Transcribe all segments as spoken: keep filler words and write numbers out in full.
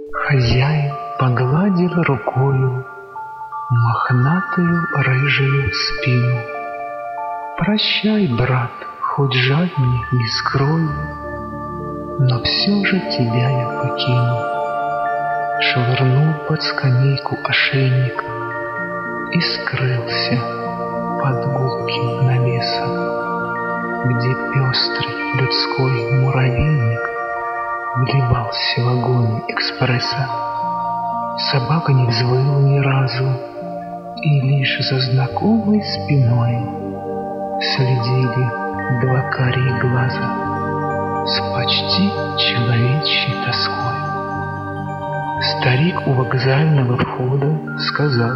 Хозяин погладил рукою мохнатую рыжую спину. Прощай, брат, хоть жаль мне, не скрою, но все же тебя я покину. Швырнул под скамейку ошейник и скрылся под гулким навесом, где пестрый людской муравейник вливался в огонь экспресса. Собака не взвыла ни разу, и лишь за знакомой спиной следили два карие глаза с почти человечьей тоской. Старик у вокзального входа сказал: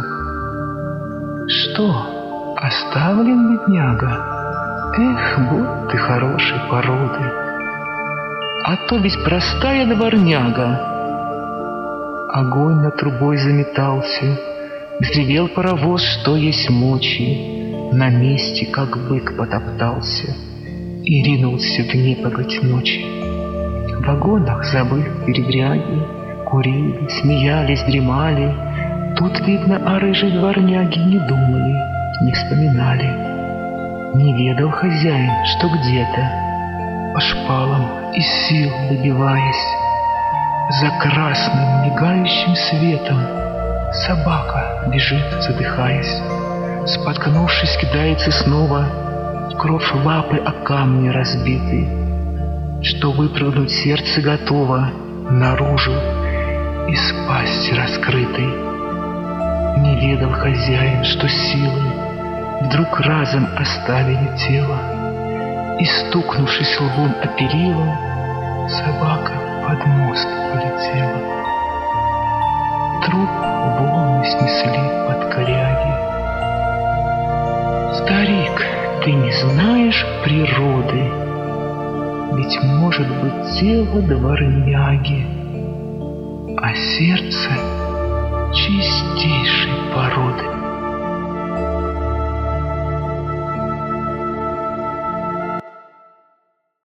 «Что, оставлен, бедняга? Эх, будь ты хорошей породы, а то ведь простая дворняга». Огонь над трубой заметался, взревел паровоз, что есть мочи, на месте, как бык, потоптался и ринулся в непогодь ночи. В вагонах, забыв передряги, курили, смеялись, дремали. Тут, видно, о рыжей дворняге не думали, не вспоминали. Не ведал хозяин, что где-то по шпалам из сил добиваясь, за красным мигающим светом собака бежит, задыхаясь. Споткнувшись, кидается снова, кровь лапы о камни разбиты, что выпрыгнуть сердце готово наружу из пасти раскрытой. Не ведал хозяин, что силы вдруг разом оставили тело, и, стукнувшись лбом о перила, собака под мост полетела. Труп волны снесли под коряги. Старик, ты не знаешь природы, ведь может быть тело дворняги, а сердце чистейшей породы.